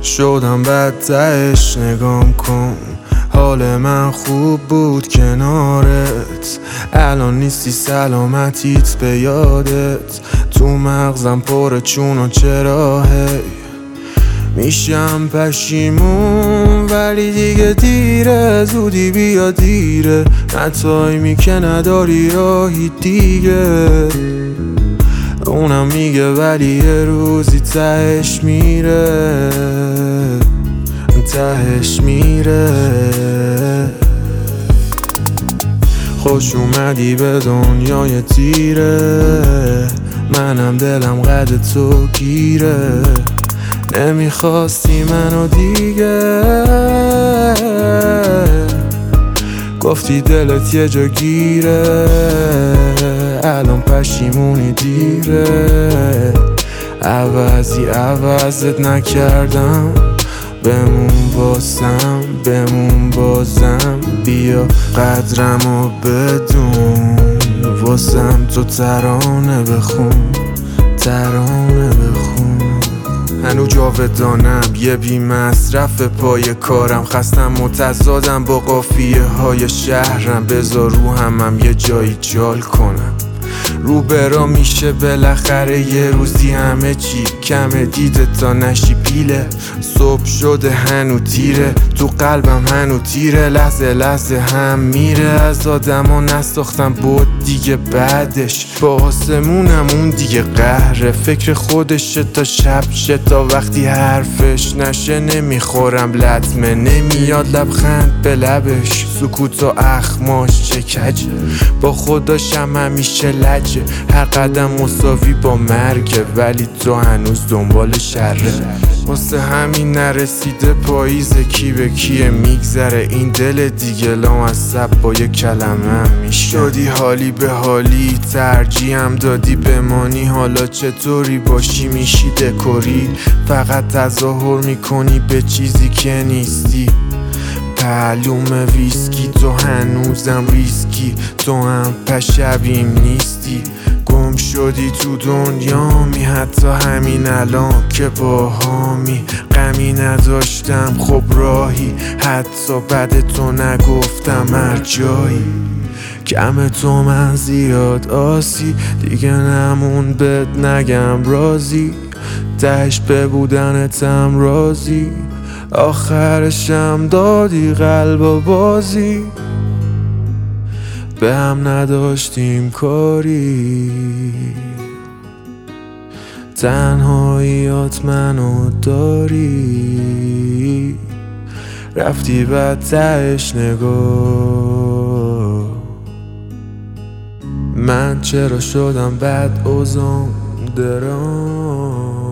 شدم بد تهش نگام کن، حال من خوب بود کنارت، الان نیستی سلامتیت به یادت، تو مغزم پر چون و چرا هی میشم پشیمون، ولی دیگه دیره، زودی بیا دیره، نه تایمی که نداری راهی دیگه. اونم میگه ولی یه روزی تهش میره، تهش میره. خوش اومدی به دنیای تیره، منم دلم قد تو گیره، نمیخواستی منو دیگه، گفتی دلت یه جا گیره، الان پشیمونی دیره، عوضت نکردم، بمون بازم، بیا قدرمو بدون، واسم تو ترانه بخون. هنو جاودانم، یه بی مصرف پای کارم، خستم متضادم با قافیه های شهرم، بذار روحمم یه جایی جال کنم، رو برا میشه بالاخره یه روزی، همه چی کمه دیده تا نشی پیله، صبح شده هنو تیره، تو قلبم هنو تیره، لحظه هم میره، از آدما نساختم بود دیگه، بعدش با آسمونم اون دیگه قهره، فکر خودشه تا شب شه، تا وقتی حرفش نشه نمیخورم لطمه، نمیاد لبخند به لبش، سکوت و اخماش چه کجه، با خداشم همیشه لجه، هر قدم مساوی با مرگه، ولی تو هنوز دنبال شره، واسه همین نرسیده پاییزه، کی به کیه میگذره این دل دیگه، لامصب با یه کلمه میشه، شدی حالی به حالی، ترجیحم دادی بمانی، حالا چطوری باشی میشی دکوری، فقط تظاهر میکنی به چیزی که نیستی، معلومه ویسکی، تو هنوزم ریسکی، تو هم پشبیم نیستی، گم شدی تو دنیامی، حتی همین الان که باهامی، غمی نداشتم خب راهی، حتی بعد تو نگفتم هر جایی، کم تو من زیاد آسی، دیگه نمون بد نگم رازی، تهش به بودنتم رازی، آخرشم دادی قلب و بازی، به هم نداشتیم کاری، تنهاییات منو داری، رفتی بعد تهش نگاه، من چرا شدم بد اوزام درام.